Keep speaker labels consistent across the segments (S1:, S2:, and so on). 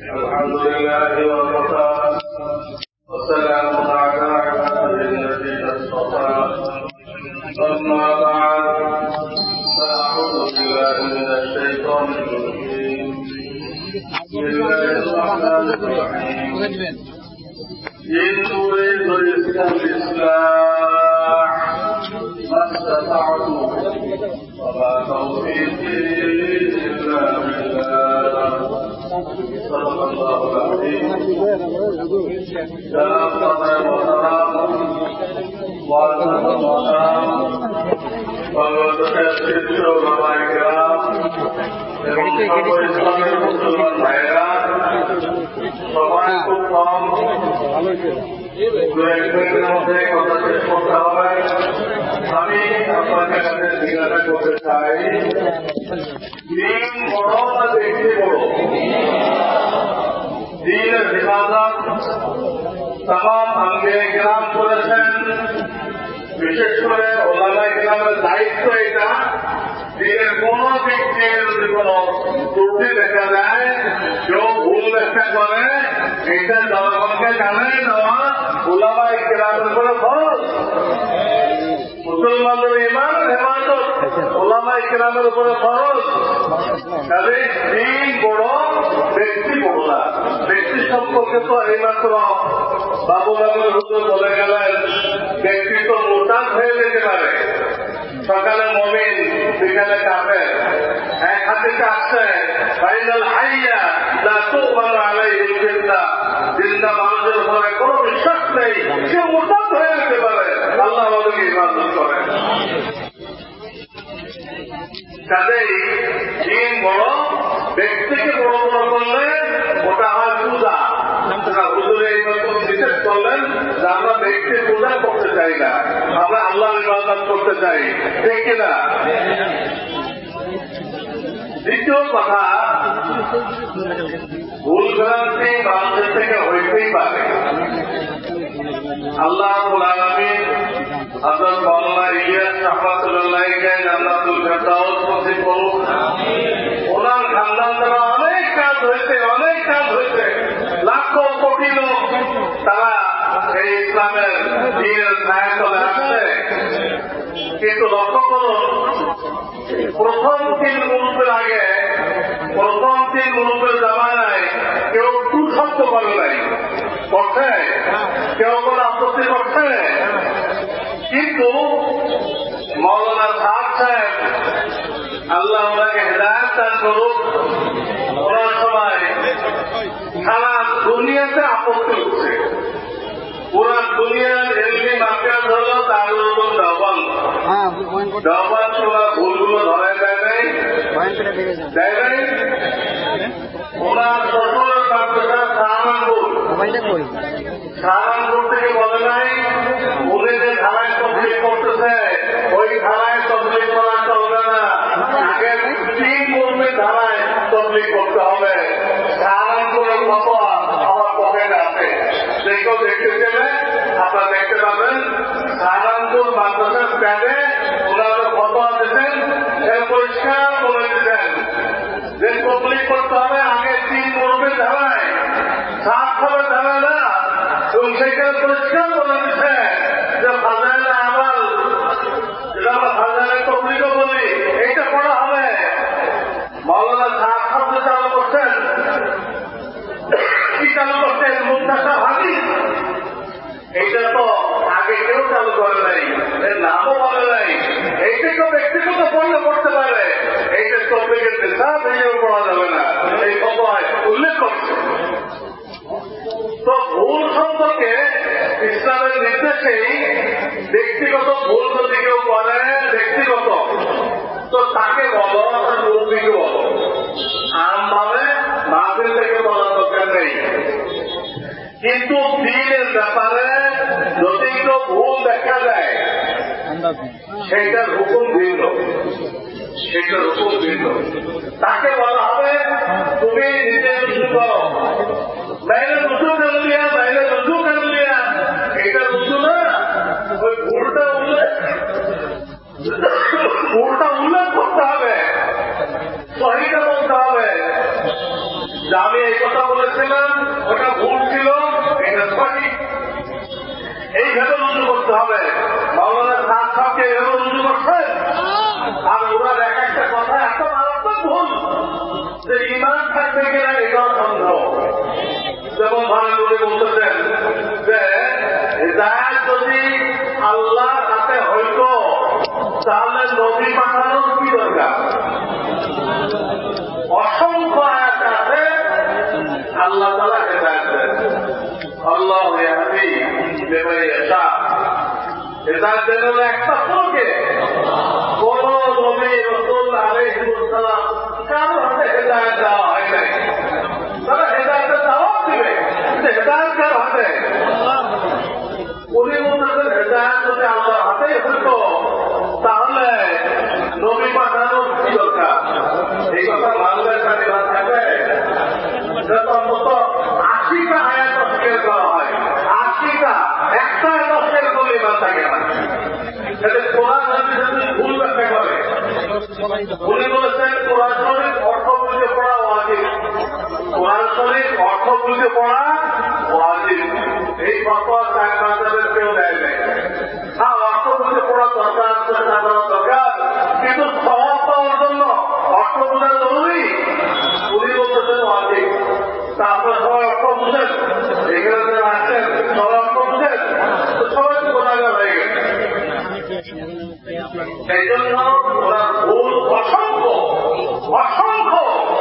S1: الحمد لله وكفى وسلام على عباده الذين اصطفى أما بعد فأعوذ بالله من الشيطان الرجيم بسم الله الرحمن الرحيم إن أريد الإصلاح ما استطعت وما توفيقي إلا بالله صدق الله العظيم سلام وسلام وعلى المقام وتكسر علماء الكرام ইসলামের মুসলমান ভাইরা সবাই খুব কম দু-একজনের মধ্যে কথা শেষ করতে হবে। আমি আপনাদের কাছে জিজ্ঞাসা করতে চাই, দিন বড় না ব্যক্তি বড়? দিনের হিফাজত তামাম আম্বিয়া কিরাম করেছেন, বিশেষ করে ওলামা ইকরামের দায়িত্ব এটা। দিনের কোন ব্যক্তির যদি কোন ত্রুটি দেখা যায়, কেউ ভুল ব্যাখ্যা করে, এটা জনগণকে জানাই দেওয়া ওলামা ইকরামের উপরে ফরজ। মুসলমানদের ইমানের হেফাজত ওলামা ইকরামের উপরে ফরজ। কাজে দিন বড় ব্যক্তি বড় না। ব্যক্তি সম্পর্কে তো এইমাত্র বাবুনগর হুজুর বলে গেলেন, ব্যক্তি তো মোরতাদ হয়ে যেতে পারে, সকালে মুমিন বিকালে কাফের। এক হাদিসে আসছে, ফাইনাল হাইয়া লা তু'মানু আলাইহিল ফিতনা, জিন্দা মানুষের উপরে কোনো বিশ্বাস নেই, সে মোরতাদ হয়ে যেতে পারে। আল্লাহ আমাদেরকে ইবাদত করেন। কাজেই দিন বড়, ব্যক্তিকে বড় বড় করলে ওটা হয় পূজা। হুজুরে এই রকম বিশেষ করলেন যে আমরা ব্যক্তির পূজা করতে চাই না, আমরা আল্লাহর ইবাদত করতে চাই, ঠিক কিনা? দ্বিতীয় কথা, ভুল ভ্রান্তি মানুষের থেকে হইতেই পারে। আল্লাহ রাব্বুল আলামিন হযরত মাওলানা ইলিয়াস রাহমাতুল্লাহকে জান্নাতুল ফেরদাউস নসিব করুন। ওনার খানদান দ্বারা অনেক কাজ হয়েছে, অনেক কাজ হয়েছে। লাখো কোটি লোক তারা এই ইসলামের দ্বীনের ছায়াতলে আসছে। কিন্তু লক্ষ্য করুন, প্রথম 3 মুলুকের আগে, প্রথম 3 মুলুকের জামানায় কেউ টু শব্দ করে নাই, করছে? কেউ কোনো আপত্তি করছে? কিন্তু মৌলানা সাহেব, আল্লাহ ওনাকে হেদায়েত দান করুক, ওনার সময় সারা দুনিয়াতে আপত্তি উঠছে। পুরা দুনিয়ার এলমি মার্কেট হল দারুল উলুম দেওবন্দ। দেওবন্দ ওনার ভুলগুলো ধরায় দেয় নাই, দেয় নাই। ওনার শ্বশুরের মাদ্রাসা সাহারানপুর থেকে বলে নাই, উনি যে ধারায় তবলিগ করতেছে ওই ধারায় তবলিগ করা চলবে না, আগে 3 কর্মীর ধারায় তবলিগ করতে হবে। সাহারানপুরের ফতোয়া আমার পকেটে আছে, যে কেউ দেখতে গেলে আপনারা দেখতে পাবেন। সাহারানপুর মাদ্রাসার প্যাডে ওনারা ফতোয়া দিতেন, পরিষ্কার বলে দিতেন যে তবলিগ করতে হবে আগে 3 কর্মীর ধারায়, 7 হবে ধারা না। এবং সেখানে পরিষ্কার বলে দিচ্ছে যে ফাজাইলে আমাল, যেটা আমরা ফাজাইলে তবলিগও বলি, এইটা পড়া হবে। মাওলানা সাহেব চালু করছেন, কি চালু করছেন? মুক্তাসার হাদিস। এইটা তো আগে কেউ চালু করে নাই, এর নামও বলে নাই। এইটা কেউ ব্যক্তিগত পড়লে পড়তে পারে, এইটা তবলিগের নিসাব, এইটাও পড়া যাবে না, এই ফতোয়ায় উল্লেখ করছে। তো ভুল সম্পর্কে ইসলামের নির্দেশেই ব্যক্তিগত ভুল যদি কেউ করে, ব্যক্তিগত, তো তাকে বলো, মুরব্বীকে বলো। আমভাবে মাহফিল থেকে বলার দরকার নেই। কিন্তু দ্বীনের ব্যাপারে যদি কেউ ভুল দেখা যায়, সেইটার হুকুম ভিন্ন, সেটার হুকুম ভিন্ন। তাকে বলা হবে তুমি নিজে রুজু করো, मैंने रुजू कर लिया, मैंने रुजू कर लिया, এটা রুজু না। ওই ভুলটা উল্লেখ করতে হবে, সহিটা বলতে হবে যে আমি এই কথা বলেছিলাম ওটা ভুল ছিল, এটা সঠিক, এইভাবে রুজু করতে হবে। মাওলানা সাদ সাহেবকে এইভাবে রুজু করছেন, আর ওনার এক একটা কথা এত মারাত্মক ভুল যে ইমান থাকবে কিনা এটাও সন্দেহ। যেমন ভালো করে বলতেছেন যে হিদায়াত যদি আল্লাহর হাতে হইত তাহলে নবী পাঠানোর কি দরকার? অসংখ্য আয়াত আছে আল্লাহ তাআলা হিদায়াত দেন, আল্লাহু ইয়াহদি লিমান ইয়াশা। হিদায়াত দেন হলো একটা ফলকে, কোন নবী রাসূল আলাইহিস সালাম কারো হাতে হিদায়াত দেওয়া হয় নাই। তারা হিদায়াতের দাওয়াত দিবে, কিন্তু হিদায়াত কার হাতে? উনি বলতেছেন হিদায়াত যদি আল্লাহর হাতেই হইত তাহলে নবী পাঠানোর কি দরকার? এই কথা মানলে সাথে বাদ থাকবে। অন্তত 80টা আয়াত তফসির করা হয়, 80টা, একটা তফসির করলে বাদ থাকে না। কোরআন হাদিস ভুল ব্যাখ্যা করে। উনি বলেছেন কোরআন শরীফ অর্থ বুঝে পড়া ওয়াজিব, কোরআন শরীফ অর্থ বুঝে পড়া ওয়াজিব। এই ফতোয়া সাহেব মাযহাবের কেউ দেয় নাই। হ্যাঁ, অর্থ বুঝে পড়া দরকার, চেষ্টা করা দরকার, কিন্তু সওয়াব পাওয়ার জন্য অর্থ বোঝা জরুরি। উনি বলতেছেন ওয়াজিব। তা আপনারা সবাই অর্থ বুঝেন, এখানে যারা আসছেন সবাই অর্থ বুঝেন, তো সবাই গুনাহগার হয়ে গেছে। এই জন্য ওনার ভুল অসংখ্য অসংখ্য।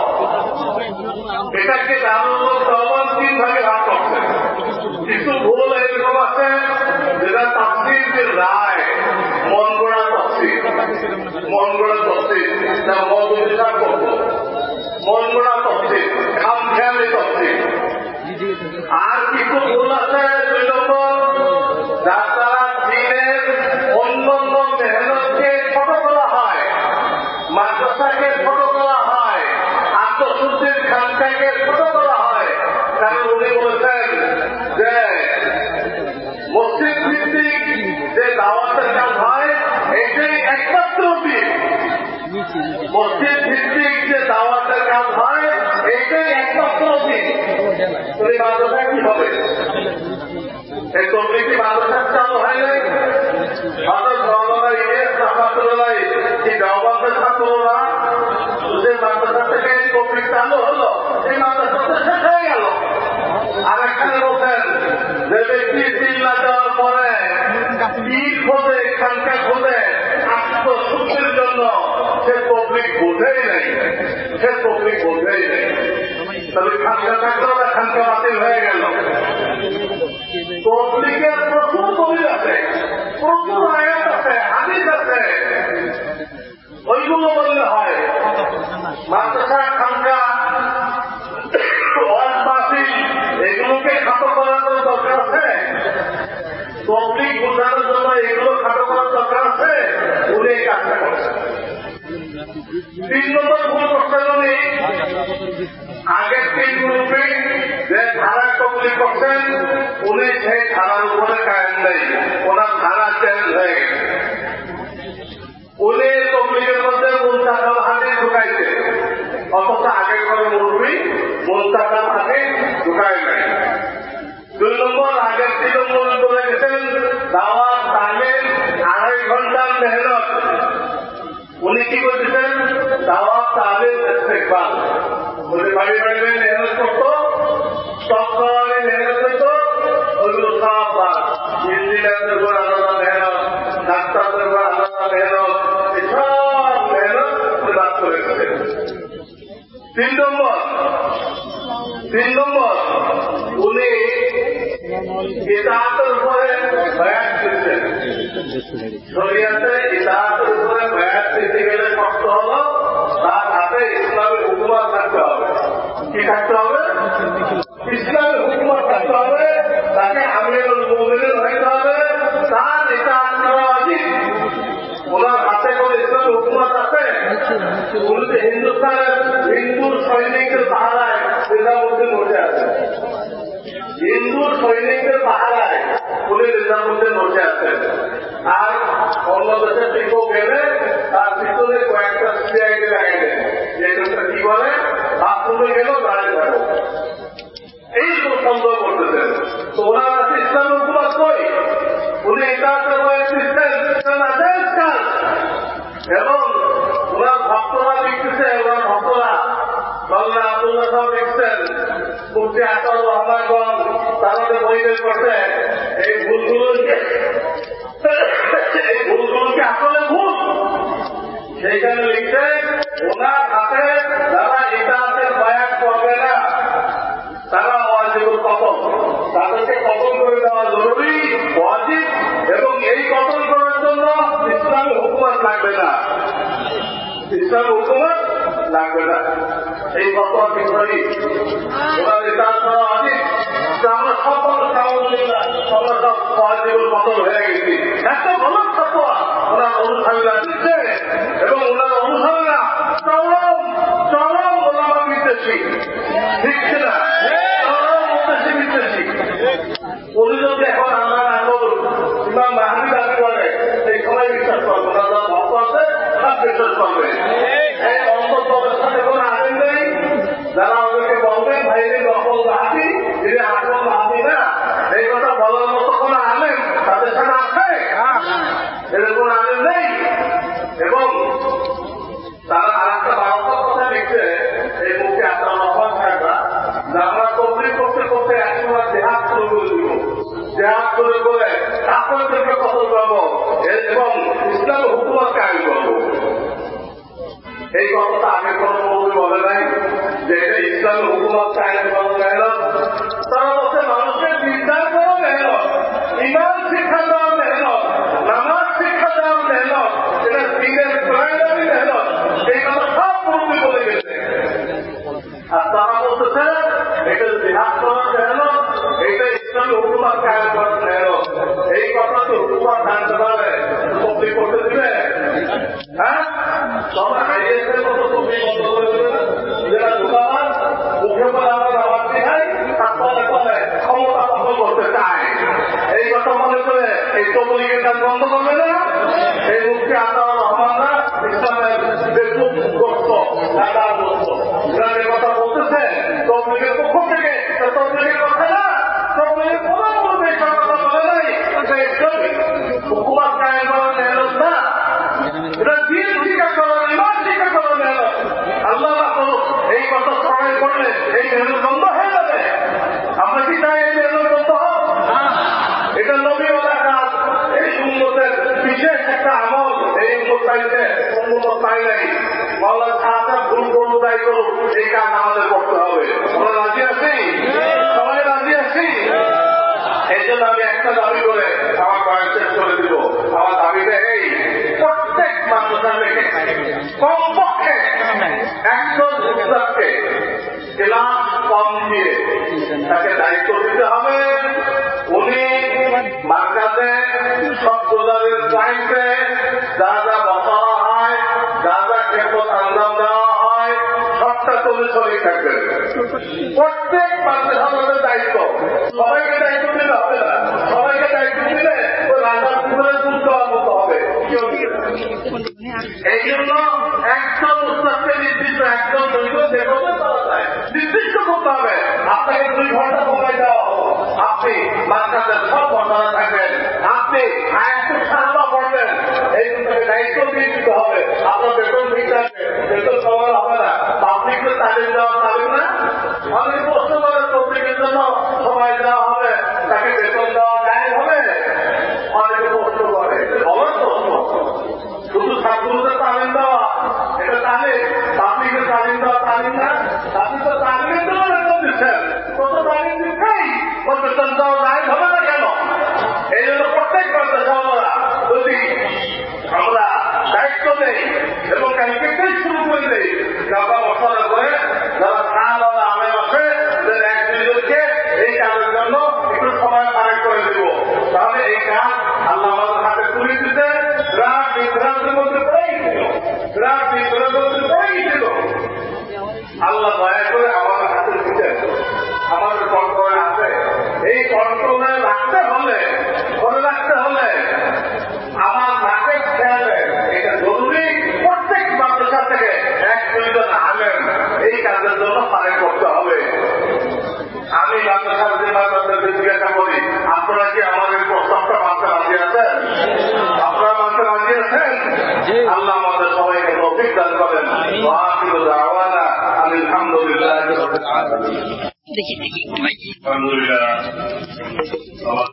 S1: এটাকে দারুল তাওবাত 3 ভাগে ভাগ করছে। কিছু ভুল এরকম আছে যেটা তাফসীরের রায়, মন গড়া তাফসীর, মন গড়া তাফসীর, যা মৌদুদিরা করত, মন গড়া তাফসীর, খামখেয়ালি তাফসীর। আর কিছু ভুল আছে 2 নম্বর, যার দ্বারা দ্বীনের অন্যান্য মেহনতকে ছোট করা হয়, মাদ্রাসাকে ছোট করা হয়, আত্মশুদ্ধির খানকাকে ছোট করা হয়। কারণ উনি বলেছেন যে মসজিদ ভিত্তিক যে দাওয়াতের কাজ হয় এটাই একমাত্র দিন, মসজিদ ভিত্তিক যে দাওয়াতের কাজ হয় এটাই একমাত্র দিন। এই মাদ্রাসা কি হবে? এই তবলিগি মাদ্রাসা চালু হয় নাই? হযরত মাওলানা ইলিয়াস রাহমাতুল্লাহ এই দেওবন্দের ছাত্ররা যে মাদ্রাসা থেকে তবলিগ চালু হলো, এই মাদ্রাসাটা শেষ হয়ে গেল। আর এখানে বলছেন যে ব্যক্তি চিল্লা দেওয়ার পরে পীর খোঁজে, খানকা খোঁজে আত্মশুদ্ধির জন্য, সে তবলিগ বোঝেই নেই, সে তবলিগ বোঝেই নেই। তবে খানকা থাকলেও না, খানকা বাতিল হয়ে গেল। তবলিগের প্রচুর দলিল আছে, প্রচুর আয়াত আছে, হাদিস আছে, ওইগুলো বললে হয়। মাদ্রাসা, খানকা, ওয়াজ মাহফিল এগুলোকে খাটো করার দরকার আছে? তবলিগ বোঝানোর জন্য এগুলো খাটো করার দরকার আছে? উনি এই কাজটা করছেন। 3 নম্বর ভুল করছেন উনি, আগের 3 গ্রুপে যে ধারা তবলিগ করছেন উনি সেই ধারার উপরে কায়েম নেই, ওনার ধারা চেঞ্জ হয়ে গেছে। উনি তবলিগের মধ্যে মুনতাকাল হাদিস ঢুকাইছে, অথচ আগের করে মুরব্বী মুনতাকাল হাদিস ঢুকায় নাই। 2 নম্বর, আগের 3 নম্বর বলে গেছেন দাওয়াত তালিম 2.5 ঘন্টার মেহনত। উনি কি করতেছেন? দাওয়াত তালিম ইস্তেকবাল, উনি বাড়ি বাড়ি মেহনত করতো, সব খাওয়ারে মেহনত করতো, ওইগুলো সব বাদ। ইঞ্জিনিয়ারদের উপর আলাদা মেহনত, ডাক্তারদের উপর আলাদা মেহনত, সব মেহনত উনি বাদ করে গেছেন। 3 নম্বর, উনি ইতাআতের উপরে বায়াত দিচ্ছেন। শরীয়তে ইতাআতের উপরে বায়াত দিতে গেলে শর্ত হলো তার হাতে ইসলামের হুকুমত থাকতে হবে। কি থাকতে হবে? ইসলামের হুকুমত থাকতে হবে, তাকে আমিরুল মুমিনিন হইতে হবে, তার ইতাআত করা উচিত। ওনার হাতে কোনো ইসলামের হুকুমত আছে? উনি তো হিন্দুস্তানের হিন্দুর সৈনিকদের পাহারায় নিজামুদ্দিন বসে আছে, হিন্দুর সৈনিকদের পাহারায় উনি নিজামুদ্দিন বসে আছেন। আর অন্য দেশের দিকেও গেলে তার পিছনে কয়েকটা সিআইডি লাগাই দেন, যেটা কি বলে বাথরুমে গেলেও দাঁড়িয়ে থাকো, সন্দেহ করতেছেন। তো ওনার কাছে ইসলামের হুকুমত কই? উনি এটা এবং ওনার ভক্তরা লিখতেছে, ওনার ভক্তরা মাওলানা আব্দুল্লাহ সাহেব লিখছেন, মুফতি আতাউর রহমানগঞ্জ তাদের বই বের করছে, এই ভুলগুলোকে আসলে ভুল। সেইখানে লিখছে ওনার হাতে যারা ইতাআতের বায়াত করবে না তারা ওয়াজিবুল কতল, তাদেরকে কতল করে দেওয়া জরুরি, ওয়াজিব, এবং এই কতল করার জন্য ইসলামী হুকুমত লাগবে না, ইসলামী হুকুমত লাগবে না। এই ফতোয়া ঠিক করি ওনার ইতাআত করা ওয়াজিব। আমরা সব আলহামদুলিল্লাহ আমরা সব ওয়াজিবুল কতল হয়ে গেছি। এত ভালো ফতোয়া ওনার অনুসারীরা দিচ্ছে এবং ওনার অনুসারীরা চরম চরম ওলামা বিদ্বেষী, ঠিক কিনা? চরম বিদ্বেষী। উনি যদি এখন আমরা না করুন ইমাম মাহদী দাবি করে, এই সবাই বিশ্বাস করবো না, যারা ভক্ত আছে সব বিশ্বাস করবে। এই অন্তত সাথে কোনো আইন নেই, যারা ওদেরকে বলবেন ভাইরে দখল হাতি যদি আসল হাতি না, এই কথা বলার মতো কোনো আলেম তাদের সাথে আছে? এদের কোনো আলেম নেই। এবং তারা আর একটা বারোটার কথা লিখছে এই মুখে আপনার রহমান সাহেবরা, যে আমরা তবলিগ করতে করতে একসময় জেহাদ শুরু করে দিব, জেহাদ শুরু করে কাফেরদেরকে কতল করবো এবং ইসলামের হুকুমত কায়েম করবো। এই কথাটা আগে কোনো মৌলবি বলে নাই যে এটা ইসলামের হুকুমত কায়েম করা মেহনত। তারা বলছে মানুষের চিন্তার করা মেহনত, ইমান শিক্ষা দেওয়া মেহনত, নামাজ শিক্ষা দেওয়া মেহনত, এটা দিনের প্রাইমারি মেহনত। এই কথা সব মৌলবি বলে গেছে। আর তারা বলতেছে এটা জিহাদ করার মেহনত, এটা ইসলামের হুকুমত কায়েম করার মেহনত। এই কথা তো হুকুমত জানতে পারবে তবলিগ করতে দিবে? হ্যাঁ, তবে আইএসের মতো তবলিগ বন্ধ করে দেবে না। যারা দোকান মুখে বলে আমরা আওয়াজ দিই তারপরে বলে ক্ষমতা দখল করতে চায়, এই কথা মনে করে এই তবলিগের কাজ বন্ধ করবে না। এই মুফতি আতাউর রহমানরা ইসলামের বেকুব গ্রস্ত দাদা গ্রস্ত এরা যে কথা বলতেছে তবলিগের পক্ষ থেকে, তবলিগের কথা না, তবলিগের কোনো মূল্যে সব কথা বলে নাই। হুকুমত কায়েম করার মেহনত না, এটা দিন শিক্ষা করার, ইমান শিক্ষা করার মেহনত। আল্লাহ করুক এই কথা সবাই করলে এই মেহনত বন্ধ হয়ে যাবে। আমরা কি চাই এই মেহনত বন্ধ হোক? এটা নবীওয়ালা কাজ, এই উম্মতের বিশেষ একটা আমল। এই উম্মত পাইছে, উম্মত পাই নাই। মাওলানা সাহেব ভুল করুন তাই করুক, এই কাজ আমাদের করতে হবে। আমরা রাজি আছি? সবাই রাজি আছি? এই জন্য আমি একটা দাবি করে আমার বয়স শেষ করে দিব। আমার দাবিটা এই, প্রত্যেক মাদ্রাসা থেকে কমপক্ষে 100 উস্তাদকে ক্লাস কম দিয়ে তাকে দায়িত্ব দিতে হবে। উনি মার্কাজে সব প্রজাদের ক্লায়েন্টে যা যা বসানো হয়, যা যা খেদমত আঞ্জাম দেওয়া হয়, সবটা চলে চলে থাকবেন। প্রত্যেক মাদ্রাসার দায়িত্ব, সবাইকে দায়িত্ব দিতে হবে না। সবাইকে দায়িত্ব দিলে ওই রাজার পুকুরে দুধ দেওয়ার মতো হবে। এই জন্য একজন উস্তাদকে নির্দিষ্ট, একজন দুইজন যেভাবে করা যায় নির্দিষ্ট করতে হবে। আপনাকে 2 ঘন্টা সময় দেওয়া হবে, আপনি মাদ্রাসার সব বসানো থাকবেন, আপনি আয়াতুল সাহাবা পড়বেন, এই দায়িত্ব দিয়ে দিতে হবে। আপনার বেতন দিতে হবে, বেতন সময় হবে না। পাবলিককে তালিম দেওয়া তালিম না। অনেক প্রশ্ন করে তবলিগের জন্য সময় দেওয়া হবে, তাকে বেতন দেওয়া যায় হবে। অনেকে প্রশ্ন করে, বলার প্রশ্ন শুধু ছাত্রদের তালিম দেওয়া এটা তালিম, পাবলিকের তালিম দেওয়া তালিম না। আপনি তো তালিমের জন্য বেতন দিচ্ছেন, কত তালিম দিচ্ছেই ওর বেতন দেওয়া যায় হবে না কেন? এই জন্য প্রত্যেক মাদ্রাসাওয়ালা যদি আমরা দায়িত্ব নেই এবং কালকে শুরু করে দেই, যারা বসানো করে যারা সাহাবালা আমের আছে এক দুইজনকে এই কাজের জন্য একটু সময় পার করে দিব, তাহলে এই কাজ আল্লাহ আমাদের হাতে তুলে দিতে বিভ্রান্তির মধ্যে পড়ে গেছিল, বিভ্রান্তির মধ্যে পড়ে গেছিল। আল্লাহ দয়া করে আমাদের হাতে দিতেন, আমাদের কন্ট্রোলে আছে। এই কন্ট্রোলে রাখতে হলে, ধরে রাখতে হলে আমার নাকের খেয়ালে এটা জরুরি। প্রত্যেক মাদ্রাসা থেকে 1-2 জন আলেম এই কাজের জন্য পারে করতে হবে। আমি মাদ্রাসার যে তৌফিক দান করেন। ওয়া আখিরু দাওয়ানা আলহামদুলিল্লাহি রাব্বিল আলামিন। আলহামদুলিল্লাহ।